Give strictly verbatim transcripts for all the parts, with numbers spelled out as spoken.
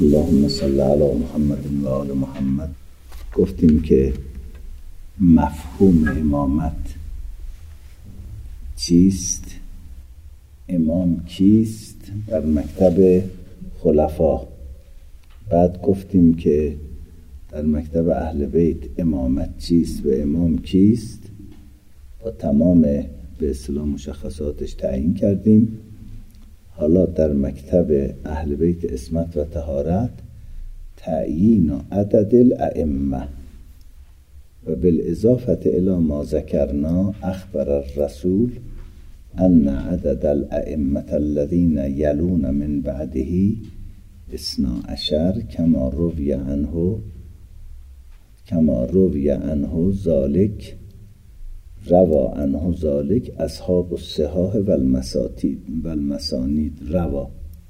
اللهم صل علی محمد و آل محمد. گفتیم که مفهوم امامت چیست؟ امام کیست در مکتب خلفا؟ بعد گفتیم که در مکتب اهل بیت امامت چیست و امام کیست، با تمام به اصطلاح مشخصاتش تعیین کردیم. حالا در مکتب اهل بیت عصمت و طهارت تعیین و عدد الائمه و بالاضافه الی ما ذکرنا اخبر الرسول ان عدد الائمه الذين يلون من بعده اثنا عشر كما روی عنه كما روی عنه ذلك روا عنه ذلك اصحاب الصحاح و المسانید روا.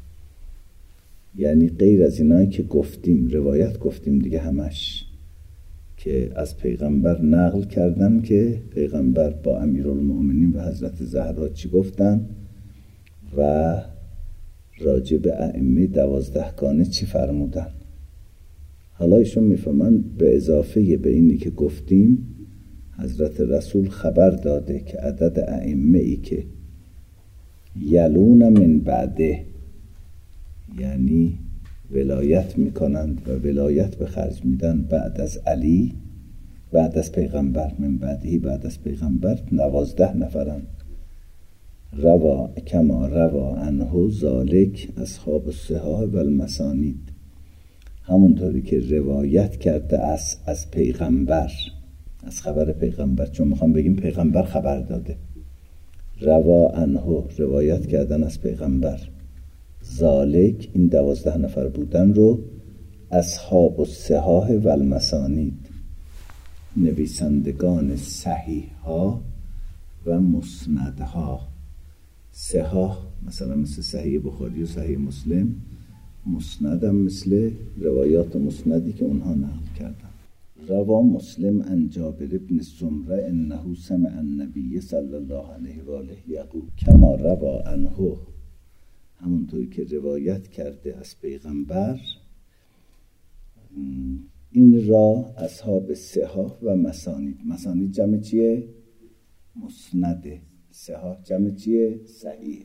یعنی غیر از اینایی که گفتیم، روایت گفتیم دیگه همش، که از پیغمبر نقل کردن که پیغمبر با امیرالمؤمنین و حضرت زهرا چی گفتن و راجع به ائمه دوازدهگانه چی فرمودن. حالا ایشون میفهمن به اضافه به اینی که گفتیم حضرت رسول خبر داده که عدد ائمه ای که یلون من بعده، یعنی ولایت میکنند و ولایت به خرج میدن بعد از علی، بعد از پیغمبر، من بعدی بعد از پیغمبر نوازده نفرند. روا کما روا عنه ذالک اصحاب الصحاح و المسانید، همونطوری که روایت کرده از از پیغمبر، از خبر پیغمبر، چون میخوام بگیم پیغمبر خبر داده. روا عنه روایت کردن از پیغمبر، ذالک این دوازده نفر بودن رو اصحاب الصحاح و المسانید، نویسندگان صحیح ها و مسندها. صحاح مثلا مثل صحیح بخاری و صحیح مسلم، مسندم مثل روایات مسندی که اونها نقل کردن. روا مسلم عن جابر بن سمره انه سمع النبی صلی الله علیه و آله یقول کما روا عنه، همونطوری که روایت کرده از پیغمبر. این را اصحاب صحاح و مسانید، مسانید جمع چیه؟ مسنده. صحاح جمع چیه؟ صحیحه.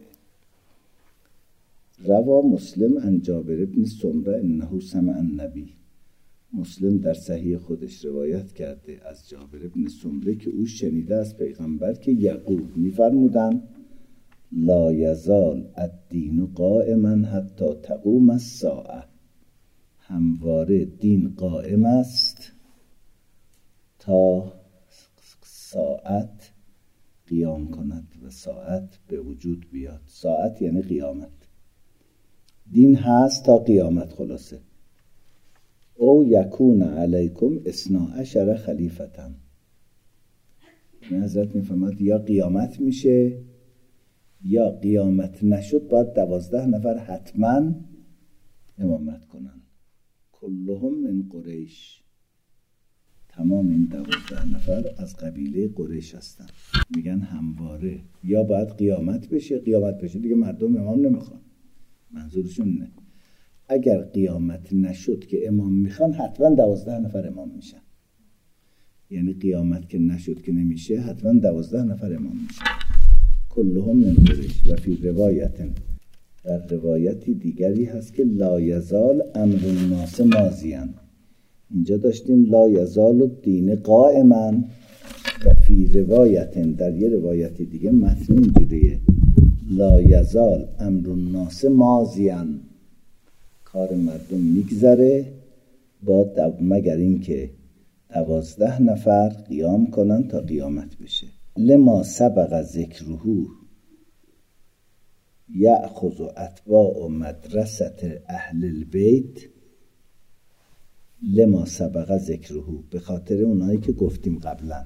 روا مسلم عن جابر بن سمره انه سمع النبی، مسلم در صحیح خودش روایت کرده از جابر بن سمره که او شنیده از پیغمبر که یقول می‌فرمودند لا یزال الدین قائما حتی تقوم الساعه، همواره دین قائم است تا ساعت قیام کند و ساعت به وجود بیاد. ساعت یعنی قیامت، دین هست تا قیامت. خلاصه او یکون علیکم اثنا عشر خلیفتن، حضرت میفرماد یا قیامت میشه یا قیامت نشد باید دوازده نفر حتما امامت کنن، کلهم من قریش، تمام این دوازده نفر از قبیله قریش هستن. میگن همواره یا باید قیامت بشه، قیامت بشه دیگه مردم امام نمیخوان، منظورشون نه. اگر قیامت نشد که امام میخوان حتما دوازده نفر امام میشن، یعنی قیامت که نشد که نمیشه حتما دوازده نفر امام میشن. کلهم من قریش. و فی روایت، در روایتی دیگری هست که لا یزال امر الناس ماضیان، اینجا داشتیم لا یزال الدین قائما، و فی روایت در یه روایت دیگه متن اینجوریه لا یزال امر الناس ماضیان، کار مردم میگذره با مگر این که دوازده نفر قیام کنن تا قیامت بشه. لما سبق ذکره یأخذ اتباع مدرسه اهل البیت، لما سبق ذکره به خاطر اونایی که گفتیم قبلا.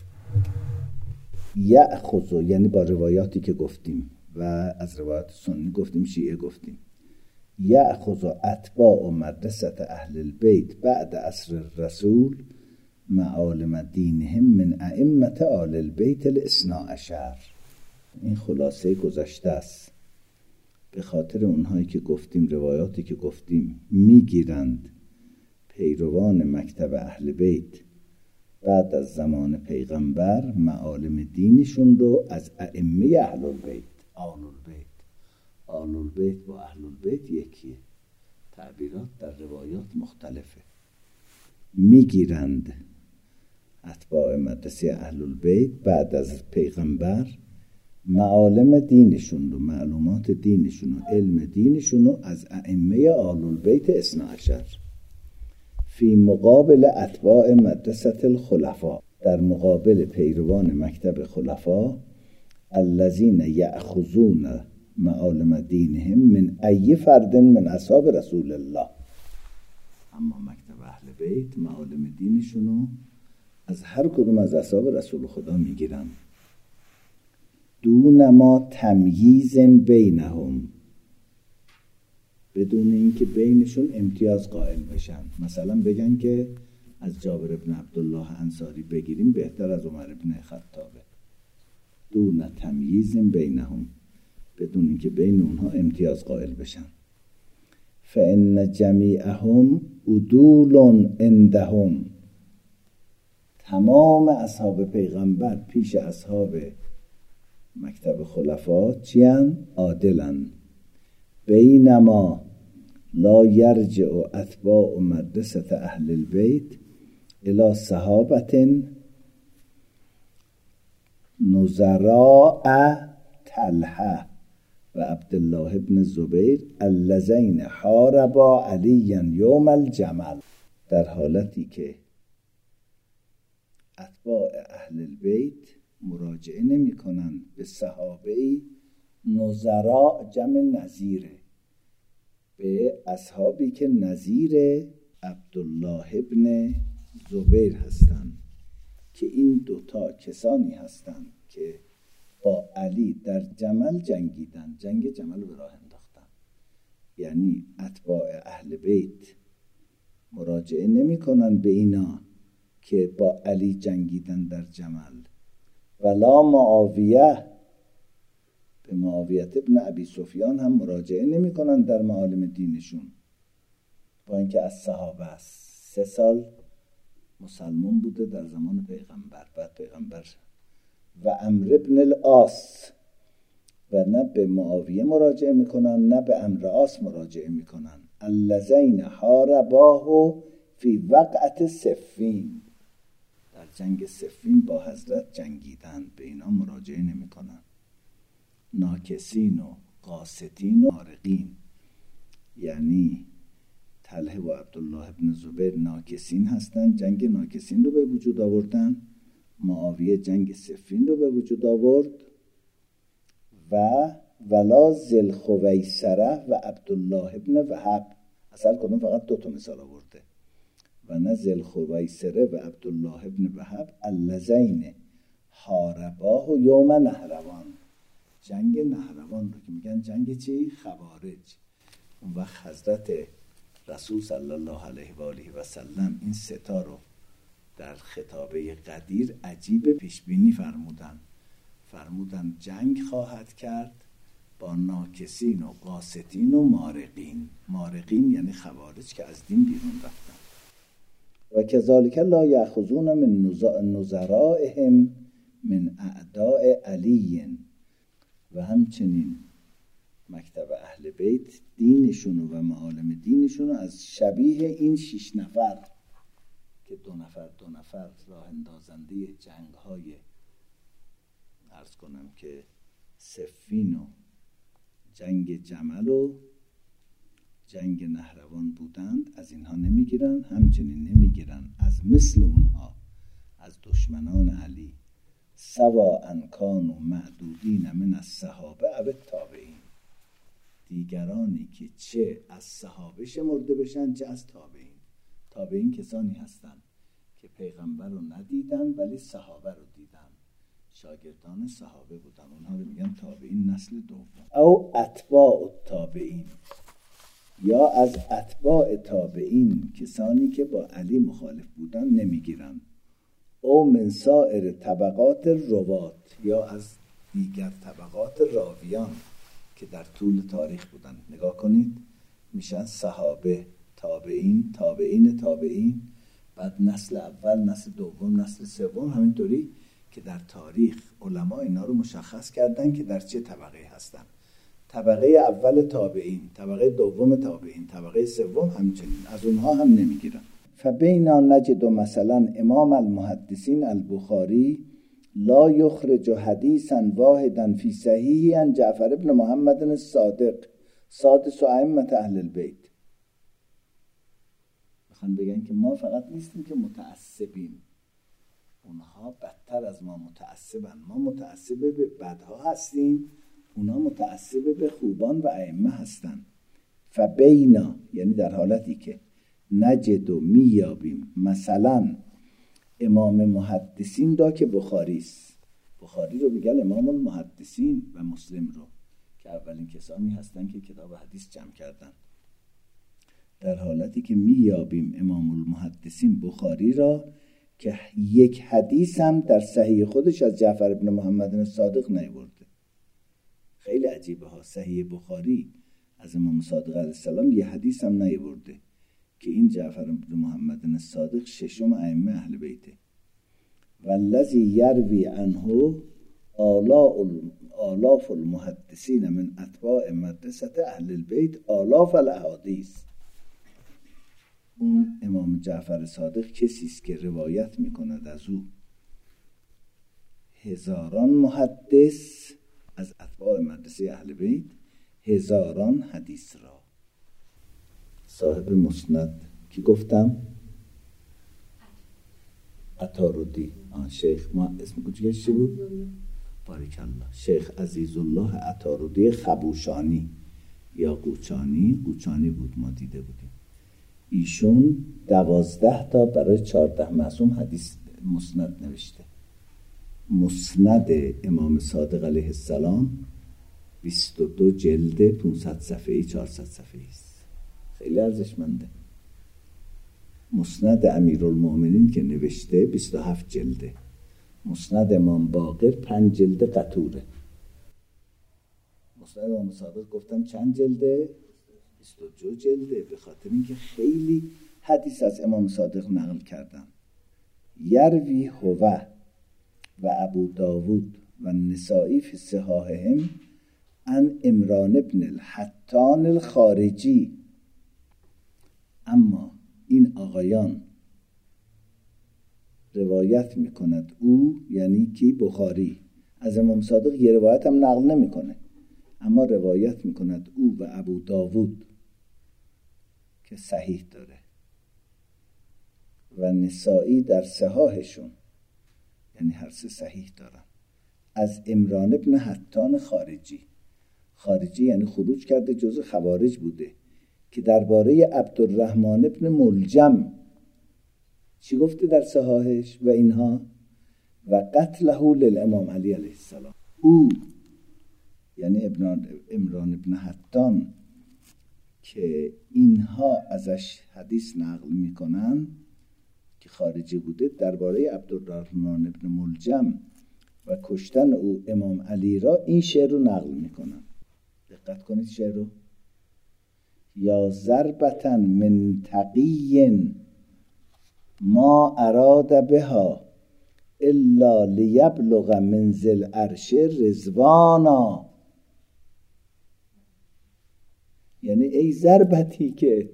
یأخذ یعنی با روایاتی که گفتیم و از روایات سنی گفتیم، شیعه گفتیم. یأخذ اتباع مدرسه اهل البیت بعد عصر الرسول معالم دینهم من ائمه آل البیت الاثنا عشر. این خلاصه گذشته است. به خاطر اونهایی که گفتیم، روایاتی که گفتیم، میگیرند پیروان مکتب اهل بیت بعد از زمان پیغمبر معالم دینشون رو از ائمه اهل البیت. آل البیت آل البیت با اهل البیت یکیه، تعبیرات در روایات مختلفه. میگیرند اتباع مدرسه اهل البیت بعد از پیغمبر معالم دینشون رو، معلومات دینشون و علم دینشون رو از ائمه آل البیت اثنا عشر، فی مقابل اتباع مدرسه الخلفاء، در مقابل پیروان مکتب خلفا، الذین یأخذون معالم دینهم من ای فرد من اصحاب رسول الله. اما مکتب اهل بیت معالم دینشونو از هر کدوم از اصحاب رسول خدا میگیرن، دون ما تمییز بینهم، بدون اینکه بینشون امتیاز قائل بشن. مثلا بگن که از جابر ابن عبدالله انصاری بگیریم بهتر از عمر ابن خطابه، دون تمییز بینهم، بدون اینکه بین اونها امتیاز قائل بشن. فإن جمیعهم عدول عندهم، تمام اصحاب پیغمبر پیش اصحاب مکتب خلفا چیان؟ عادلن. بینما لا یرجع اتباع مدرسه اهل البیت الی صحابة نظراء طلحه و عبدالله ابن زبیر اللذین حاربا علیا یوم الجمل، در حالتی که اتباع اهل البیت مراجعه نمی کنند به صحابه‌ای نظراء جمع نظیره، به اصحابی که نظیر عبدالله ابن زبیر هستند، که این دوتا کسانی هستند که با علی در جمل جنگیدن، جنگ جمل رو به راه انداختن. یعنی اتباع اهل بیت مراجعه نمی کنن به اینا که با علی جنگیدن در جمل، ولا معاویه، به معاویت ابن ابی سفیان هم مراجعه نمی کنن در معالم دینشون، با اینکه از صحابه است. سه سال مسلمان بوده در زمان پیغمبر، بعد پیغمبر و عمرو ابن العاص، و نه به معاویه مراجعه میکنن نه به عمرو عاص مراجعه میکنن. اللذین حارباه فی وقعت صفین، در جنگ صفین با حضرت جنگیدن، به اینا مراجعه نمیکنن. ناکسین و قاستین و مارقین، یعنی طلحه و عبدالله ابن زبیر ناکسین هستن، جنگ ناکسین رو به وجود آوردن. معاویه جنگ صفین رو به وجود آورد. و ولا ذل خویسره و عبدالله ابن وهب، اصلا کدوم فقط دو تا مثال آورده، و نه ذل خویسره و عبدالله ابن وهب اللذین حارباه یوم نهروان، جنگ نهروان رو که میگن جنگ چی؟ خوارج. اون وقت حضرت رسول صلی الله علیه و آله و سلم این ستا رو در خطابه قدیر عجیب پیشبینی فرمودن. فرمودن جنگ خواهد کرد با ناکسین و قاستین و مارقین. مارقین یعنی خوارج که از دین بیرون رفتن. و کذالک لا یأخذون من نظرائهم من اعداء علی، و همچنین مکتب اهل بیت دینشون و معالم دینشون از شبیه این شش نفر که دو نفر دو نفر راه اندازنده جنگ های عرض کنم که صفین و جنگ جمل و جنگ نهروان بودند، از اینها نمیگیرن. همچنین نمیگیرن از مثل اونها از دشمنان علی، سواء کانوا معدودین من الصحابه او التابعین، دیگرانی که چه از صحابه شمرده بشن چه از تابعین. تابعین کسانی هستند که پیغمبر رو ندیدن ولی صحابه رو دیدن، شاگردان صحابه بودن، اونها رو میگن تابعین نسل دوم. او اتباع التابعین، یا از اتباع تابعین کسانی که با علی مخالف بودن نمیگیرن. او من سایر طبقات روات، یا از دیگر طبقات راویان که در طول تاریخ بودن. نگاه کنید میشن صحابه، تابعین، تابعین تابعین، بعد نسل اول، نسل دوم، نسل سوم، همینطوری که در تاریخ علما اینا رو مشخص کردن که در چه طبقه هستن. طبقه اول تابعین، طبقه دوم تابعین، طبقه سوم همچنین، از اونها هم نمیگیرن. فبینا نجد مثلا امام المحدثین البخاری لا یخرج حدیثا واحدا فی صحیحی عن جعفر ابن محمد الصادق سادس ائمه اهل البیت. میخوان بگن که ما فقط نیستیم که متعصبیم، اونها بدتر از ما متعصبن. ما متعصب به بدها هستیم، اونها متعصب به خوبان و ائمه هستن. فبینا یعنی در حالتی که نجد و میابیم مثلا امام محدثین دا که بخاری است. بخاری رو میگن امام المحدثین و مسلم رو که اولین کسانی هستن که کتاب حدیث جمع کردن. در حالتی که میابیم امام المحدثین بخاری را که یک حدیث هم در صحیح خودش از جعفر ابن محمد الصادق نیاورده. خیلی عجیبه ها، صحیح بخاری از امام صادق علیه السلام یه حدیث هم نیاورده که این جعفر ابن محمد الصادق ششم ائمه اهل بیته. والذی یروی عنه آلاف المحدثین من اتباع مدرسه اهل البیت آلاف الاحادیث. اون امام جعفر صادق کسی است که روایت میکند از او هزاران محدث از اتباع مدرسه اهل بیت، هزاران حدیث را. صاحب مسند کی گفتم؟ عطارودی. آن شیخ ما اسم کوچیکش چی بود؟ باریکالله. شیخ عزیزالله عطارودی خبوشانی یا قوچانی، قوچانی بود ما دیده بودیم. ایشون دوازده تا برای چهارده معصوم حدیث مسند نوشته. مسند امام صادق علیه السلام بیست و دو جلد، پانصد صفحه‌ای، چهارصد صفحه‌ای است. خیلی ارزشمنده. مسند امیرالمومنین که نوشته بیست و هفت جلده. مسند امام باقر پنج جلد قطوره. مسند امام صادق گفتم چند جلده؟ بیست و دو جلده، به خاطر اینکه خیلی حدیث از امام صادق نقل کردن. یروی هو و ابو داود و نسائی فی صحاحهم عن عمران ابن الحطان الخارجی. اما این آقایان روایت میکند او، یعنی کی؟ بخاری، از امام صادق یه روایت هم نقل نمیکنه، اما روایت میکند او و ابو داود که صحیح داره و نسائی در صحاحشون، یعنی هر سه صحیح دارن، از عمران ابن حطان خارجی. خارجی یعنی خروج کرده، جزء خوارج بوده، که درباره عبدالرحمن ابن ملجم چی گفته در صحاحش و اینها؟ و قتله للامام علی علیه السلام. او یعنی ابن عمران ابن حطان که اینها ازش حدیث نقل میکنن که خارجی بوده، درباره عبدالرحمن ابن ملجم و کشتن او امام علی را این شعر رو نقل میکنن. دقت کنید شعر رو. یا ضربتن من تقی ما اراد بها الا لیبلغ منزل عرش رضوانا. یعنی ای ضربتی که،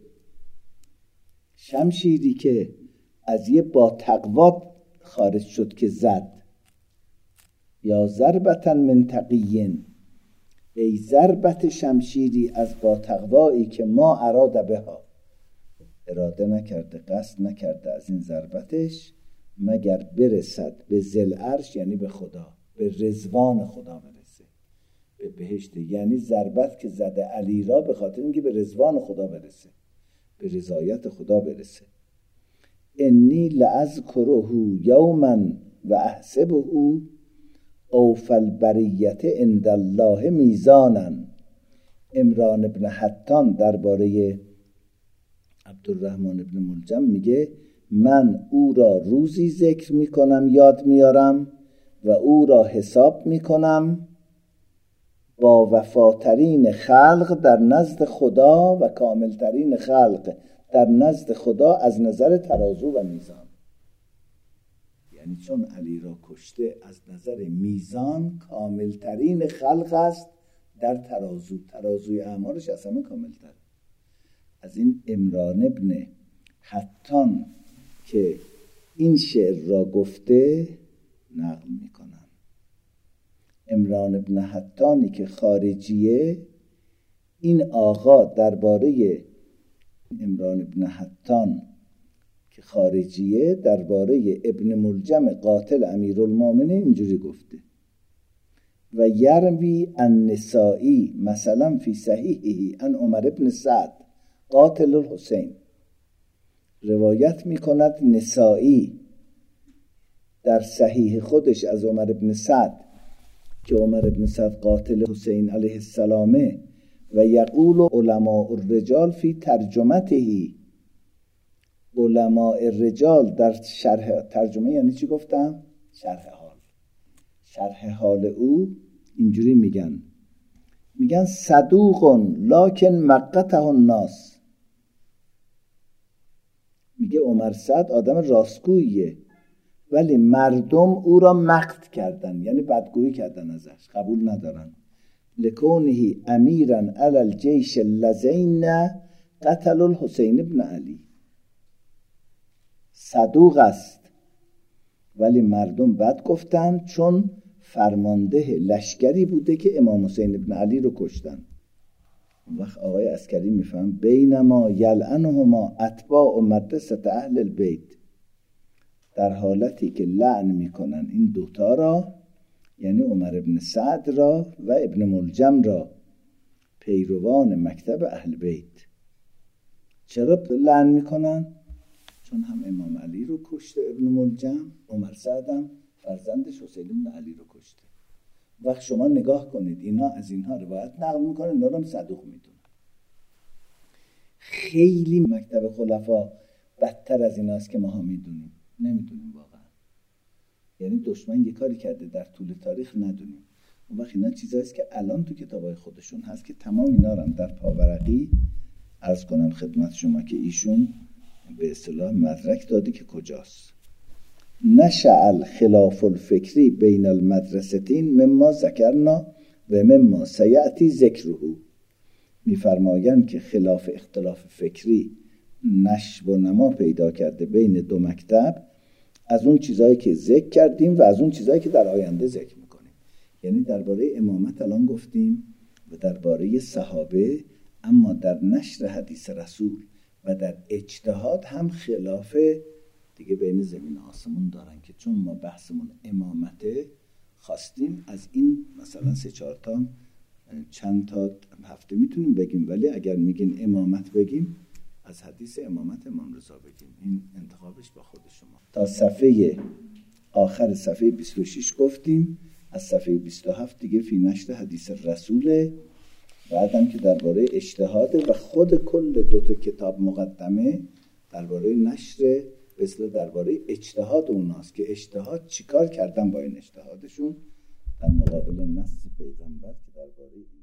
شمشیری که از یه با تقوا خارج شد که زد. یا ضربتن من تقی، ای ضربت شمشیری از با تقوایی که ما اراد بها، اراده نکرده، قصد نکرده از این ضربتش مگر برسد به ذل عرش، یعنی به خدا، به رضوان خدا برسه، به بهشت. یعنی ضربت که زده علی را به خاطر اینکه به رضوان خدا برسه، به رضایت خدا برسه. انی لأذکره یوما و احسبه اوفی البریة عند الله میزانا. عمران ابن حطان درباره عبدالرحمن ابن ملجم میگه من او را روزی ذکر میکنم، یاد میارم و او را حساب میکنم با وفاترین خلق در نزد خدا و کاملترین خلق در نزد خدا از نظر ترازو و میزان. یعنی چون علی را کشته از نظر میزان کاملترین خلق است در ترازو، ترازوی اعمالش از همه کاملتر. از این عمران ابن حطان که این شعر را گفته نقل میکنن. عمران ابن حطانی که خارجیه، این آقا درباره عمران ابن حطان که خارجیه درباره ابن ملجم قاتل امیرالمومنین اینجوری گفته: و یروی النسائی مثلا فی صحیحه عن عمر ابن سعد قاتل الحسین. روایت میکند نسائی در صحیح خودش از عمر ابن سعد که عمر ابن سعد قاتل حسین علیه السلامه، و یقول علماء الرجال فی ترجمته. علماء الرجال در شرح ترجمه یعنی چی گفتم؟ شرح حال. شرح حال او اینجوری میگن، میگن صدوق لکن مقته الناس. میگه عمر سعد آدم راستگوییه ولی مردم او را مقت کردن، یعنی بدگویی کردن ازش، قبول ندارن. لکونه امیرا علی الجیش اللذین قتل الحسین ابن علی. صدوق است ولی مردم بد گفتن چون فرمانده لشکری بوده که امام حسین ابن علی رو کشتن. اون وقت آقای عسکری میفهم بینما یلعنهما اتباع مدرسه اهل البیت، در حالتی که لعن میکنن این دوتا را، یعنی عمر ابن سعد را و ابن ملجم را، پیروان مکتب اهل بیت. چرا لعن میکنن؟ چون هم امام علی رو کشته ابن ملجم، عمر سعد هم فرزندش حسین ابن علی رو کشته. وقت شما نگاه کنید اینا از اینها روایت نقل میکنن، اینا رو هم صدوق میدونن. خیلی مکتب خلفا بدتر از ایناست که ماها میدونیم، نمیدونیم واقعا. یعنی دشمن یه کاری کرده در طول تاریخ ندونیم. اون وقت اینا چیزاییست که الان تو کتابای خودشون هست که تمام اینا رو در پاورقی عرض کنم خدمت شما که ایشون به اصطلاح مدرک داده که کجاست. نشأ الخلاف الفکری بین المدرستین مما ذکرنا و مما سیأتی ذکره. میفرمایند که خلاف اختلاف فکری نشو و نما پیدا کرده بین دو مکتب از اون چیزایی که ذکر کردیم و از اون چیزایی که در آینده ذکر میکنیم. یعنی درباره امامت الان گفتیم و درباره صحابه، اما در نشر حدیث رسول و در اجتهاد هم خلاف دیگه بین زمین و آسمون دارن که چون ما بحثمون امامته خواستیم از این مثلا سه چهار تا چند تا هفته میتونیم بگیم، ولی اگر میگین امامت بگیم از حدیث امامت امام رضا بگیم. این انتخابش با خود شما. تا صفحه آخر صفحه بیست و شش گفتیم، از صفحه بیست و هفت دیگه فی نشر حدیث رسوله. بعدم که درباره اجتهاد و خود کل دو تا کتاب مقدمه درباره نشر مثل درباره اجتهاد اوناست که اجتهاد چیکار کردن با این اجتهادشون در مقابل نص پیغمبر که درباره